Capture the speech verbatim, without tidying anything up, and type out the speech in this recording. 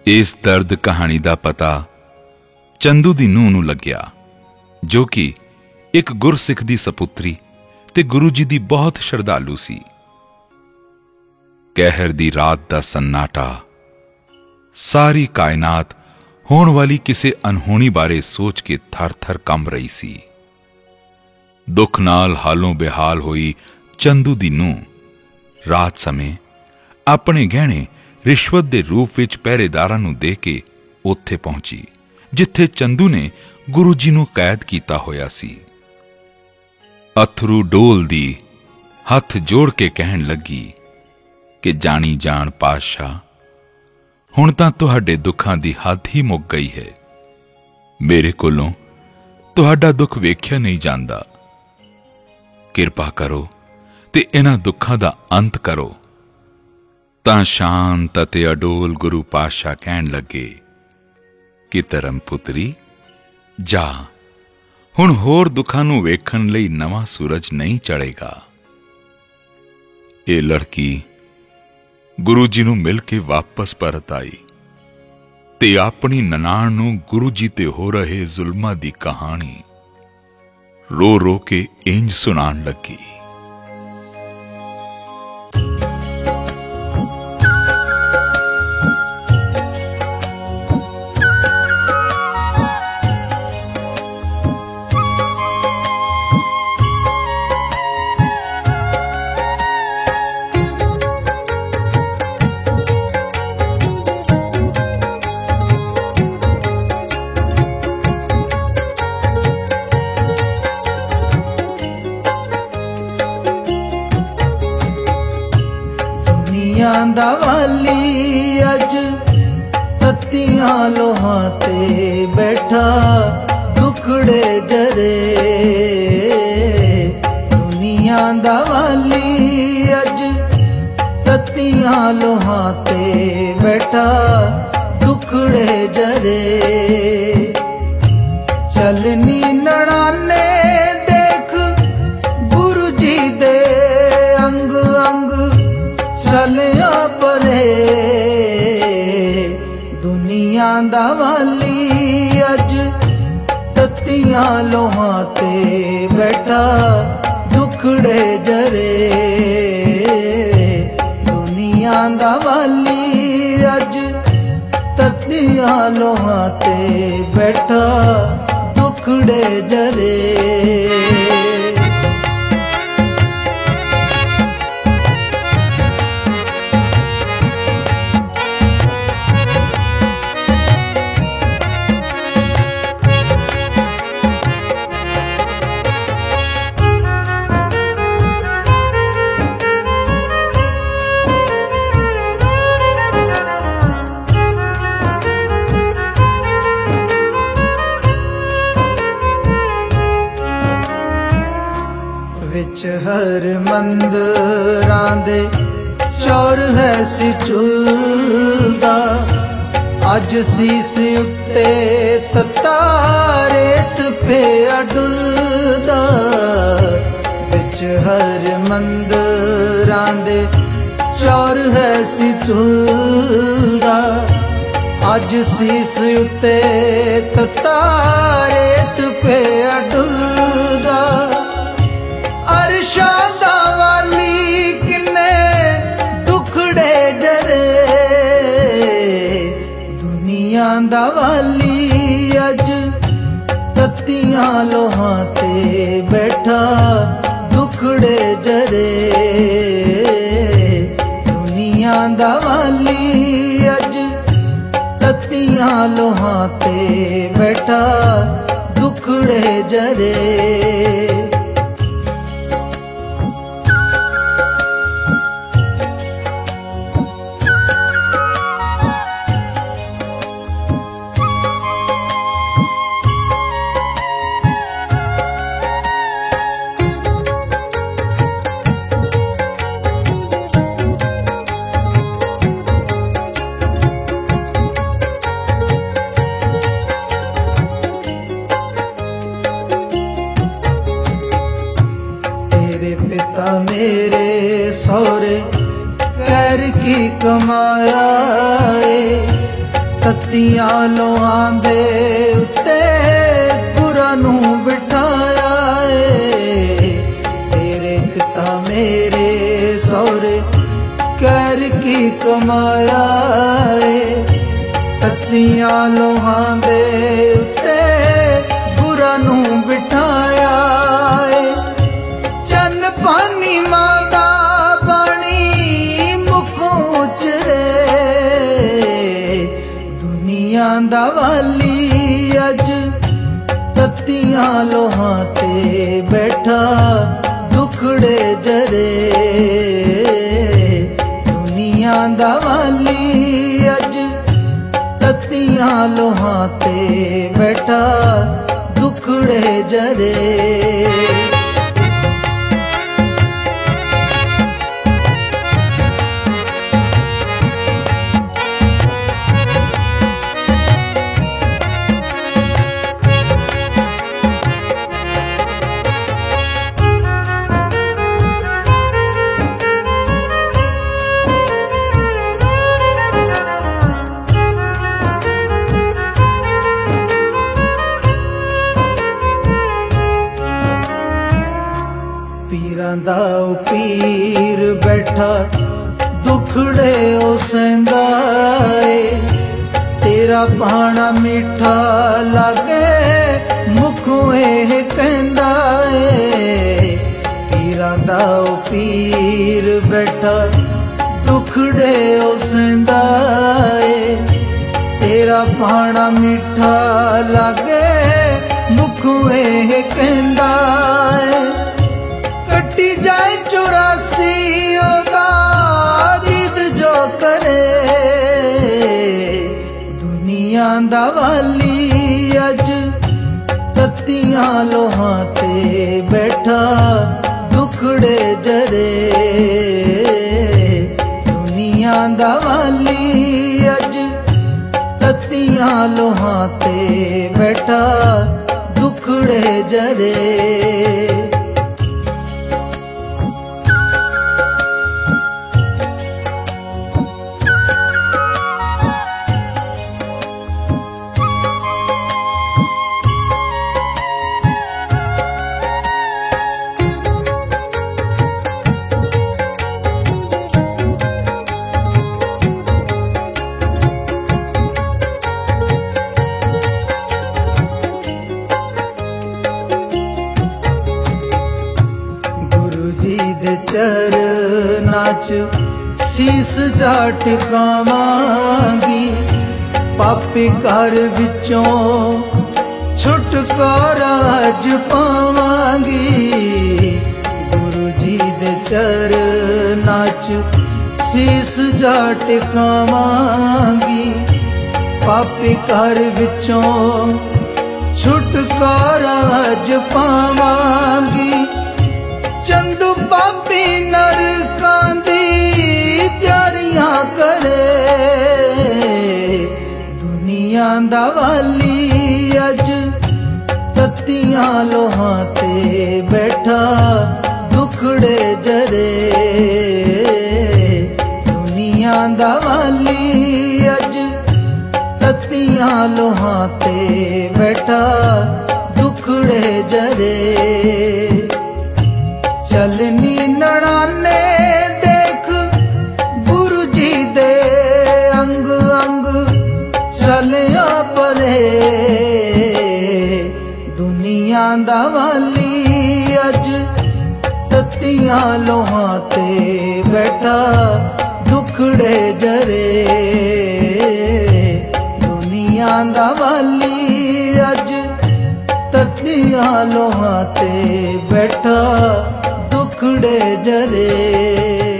इस दर्द कहानी का पता चंदू दी नूह नूं लग्या, जो कि एक गुरसिख दी सपुत्री ते गुरु जी दी बहुत श्रद्धालु सी। कहर दी रात दा सन्नाटा, सारी कायनात होण वाली किसे अनहोनी बारे सोच के थर थर कंब रही सी। दुख नाल हालों बेहाल होई चंदू दी नूह रात समय अपने गहने रिश्वत दे रूप विच पहरेदारां नूं दे के उत्थे पहुंची जिथे चंदू ने गुरु जी नूं कैद कीता होया सी। अथरू डोल दी हथ जोड़ के कहन लगी कि जानी जान पातशाह, हुण तां तुहाडे दुखां दी हद ही मुक गई है। मेरे कोलों तुहाडा दुख वेख्या नहीं जांदा। किरपा करो ते इन्हां दुखां दा अंत करो। तां शांत ते अडोल गुरु पातशाह कहन लगे कि धर्म पुत्री जा, हुण होर दुखां नूं वेखण लई नवां सूरज नहीं चढ़ेगा। ये लड़की गुरु जी नूं मिल के वापस परत आई ते अपनी ननाण नूं गुरु जी ते हो रहे जुल्मां दी कहानी रो रो के इंज सुनाण लगी। दा वाली अज तत्तियां लोहां ते बैठा दुखड़े जरे। दुनिया दा वाली अज तत्तियां लोहां ते बैठा दुखड़े जरे। चलनी नड़ाने देख गुरु जी दे अंग अंग चलिया परे। दुनिया दा वाली अज तत्तियां लोहां ते बैठा दुखड़े जरे। दुनिया दा वाली अज तत्तियां लोहां ते बैठा दुखड़े जरे। विच हर मंदिरां दे चौर है सी झुलदा। अज सीस उत्ते ततारेत पे अडुलदा। विच हर मंदिरां दे चौर है सी झुलदा। अज सीस उत्ते ततारेत पे अडुलदा। अरशादा वाली किन्ने दुखड़े जरे। दुनिया दा वाली अज तत्तियां लोहां ते बैठा दुखड़े जरे। दुनिया दा वाली अज तत्तियां लोहां ते बैठा दुखड़े जरे। मेरे सौरे कर की कमाया ਤੱਤੀਆਂ ਲੋਹਾਂ ਦੇ ਉੱਤੇ ਗੁਰਾਂ ਨੂੰ ਬਿਠਾਇਆ ਏ। ਤੇਰੇ ਪਿਤਾ ਮੇਰੇ ਸਹੁਰੇ ਕਹਿਰ ਕੀ ਕਮਾਇਆ ਏ। ਤੱਤੀਆਂ ਲੋਹਾਂ ਦੇ ਉੱਤੇ ਗੁਰਾਂ ਨੂੰ ਬਿਠਾਇਆ ਏ। ਚੰਨ ਪਾਣੀ ਮਾਂ ਦਾ ਬਾਣੀ ਮੁਖੋਂ ਉਚਰੇ। ਦੁਨੀਆ ਦਾ ਵਾਲੀ ਅੱਜ ਤੱਤੀਆਂ ਲੋਹਾਂ ਤੇ ਬੈਠਾ ਦੁਖੜੇ ਜਰੇ। ਦੁਨੀਆ ਦਾ ਵਾਲੀ ਅੱਜ ਤੱਤੀਆਂ ਲੋਹਾਂ ਤੇ ਬੈਠਾ ਦੁਖੜੇ ਜਰੇ। ਪੀਰਾਂ ਦਾ ਉਹ ਪੀਰ ਬੈਠਾ ਦੁਖੜੇ ਉਹ ਸਹਿੰਦਾ ਏ। ਤੇਰਾ ਬਾਣਾ ਮਿੱਠਾ ਲਾਗੇ ਮੁਖੋਂ ਇਹ ਕਹਿੰਦਾ ਏ। ਪੀਰਾਂ ਦਾ ਉਹ ਪੀਰ ਬੈਠਾ ਦੁਖੜੇ ਉਹ ਸਹਿੰਦਾ ਏ। ਤੇਰਾ ਬਾਣਾ ਮਿੱਠਾ ਲਾਗੇ ਮੁਖੋਂ ਇਹ ਕਹਿੰਦਾ ਏ। ਕੱਟੀ ਜਾਏ ਚੁਰਾਸੀ ਉਹਦਾ ਜਿੱਦ ਜੋ ਕਰੇ। ਦੁਨੀਆ ਦਾ ਵਾਲੀ ਅੱਜ ਤੱਤੀਆਂ ਲੋਹਾਂ ਤੇ ਬੈਠਾ ਦੁਖੜੇ ਜਰੇ। ਦੁਨੀਆ ਦਾ ਵਾਲੀ ਅੱਜ ਤੱਤੀਆਂ ਲੋਹਾਂ ਤੇ ਬੈਠਾ ਦੁਖੜੇ ਜਰੇ। ਚਰਨਾਂ 'ਚ ਸੀਸ ਜਾ ਟਿਕਾਵਾਂਗੀ। ਪਾਪੀ ਘਰ ਵਿੱਚੋਂ ਛੁਟਕਾਰਾ ਅੱਜ ਪਾਵਾਂਗੀ। ਗੁਰੂ ਜੀ ਦੇ ਚਰਨਾਂ 'ਚ ਸੀਸ ਜਾ ਟਿਕਾਵਾਂਗੀ। ਪਾਪੀ ਘਰ ਵਿੱਚੋਂ ਛੁਟਕਾਰਾ ਅੱਜ ਪਾਵਾਂਗੀ। ਚੰਦੂ ਪਾਪੀ ਨਰਕਾਂ ਦੀ ਤਿਆਰੀਆਂ ਕਰੇ। ਦੁਨੀਆ ਦਾ ਵਾਲੀ ਅੱਜ ਤੱਤੀਆਂ ਲੋਹਾਂ ਤੇ ਬੈਠਾ ਦੁਖੜੇ ਜਰੇ। ਦੁਨੀਆ ਦਾ ਵਾਲੀ ਅੱਜ ਤੱਤੀਆਂ ਲੋਹਾਂ ਤੇ ਬੈਠਾ ਦੁਖੜੇ ਜਰੇ। ਚਲਨੀ ਨਣਾਨੇ ਦੇਖ ਗੁਰੂ ਜੀ ਦੇ ਅੰਗ ਅੰਗ ਚਲਿਆ ਪਰੇ। ਦੁਨੀਆ ਦਾ ਵਾਲੀ ਅੱਜ ਤੱਤੀਆਂ ਲੋਹਾਂ ਤੇ ਬੈਠਾ ਦੁਖੜੇ ਜਰੇ। ਦੁਨੀਆ ਦਾ ਵਾਲੀ ਅੱਜ ਤੱਤੀਆਂ ਲੋਹਾਂ ਤੇ ਬੈਠਾ ਦੁਖੜੇ ਜਰੇ।